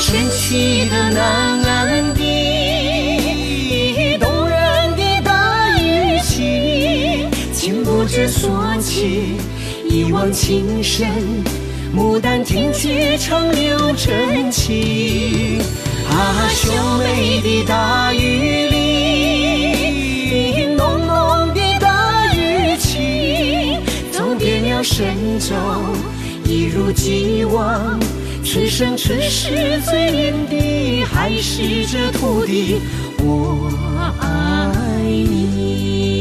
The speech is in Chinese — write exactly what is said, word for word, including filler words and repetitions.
神奇的南岸的动人的大雨情，情不知所起，一往情深，牡丹亭绝唱柳真情。啊，秀美的大雨里，浓浓的大雨情，走遍了神州，一如既往。此生此世最恋的还是这土地，我爱你。